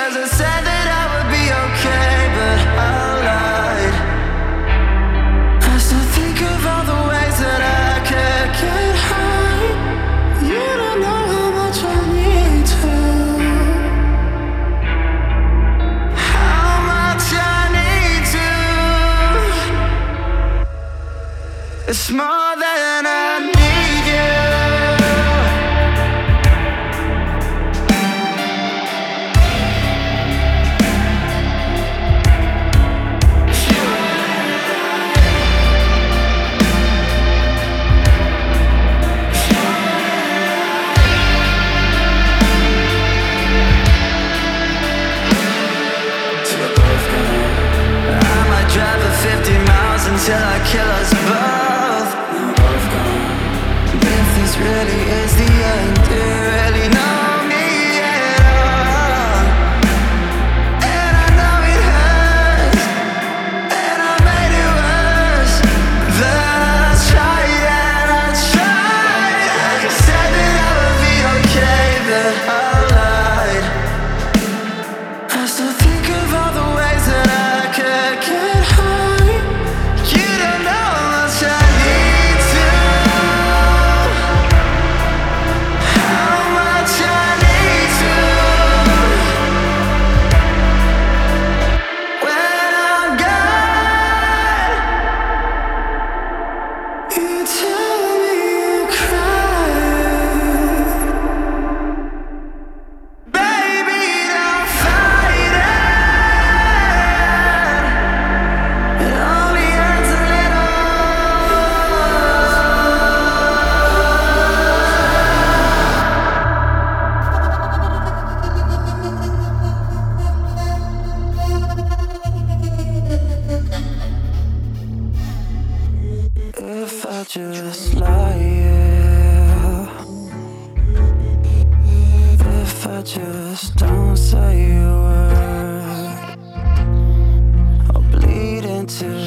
'cause I said that I would be okay, but I lied. I still think of all the ways that I could get high. You don't know how much I need to. How much I need to. It's more than I need you. Drive at 50 miles until I kill us both. If this really is the end, do you really know me at all? And I know it hurts, and I made it worse. Then I tried and I tried. Like I said that I would be okay, but I lied. I still think of all the ways that I could get high. You don't know how much I need to. How much I need to. When I'm gone, you tell me you cry. Baby, don't fight it. It only hurts a little. If I just lie here, if I just don't say a word, I'll bleed into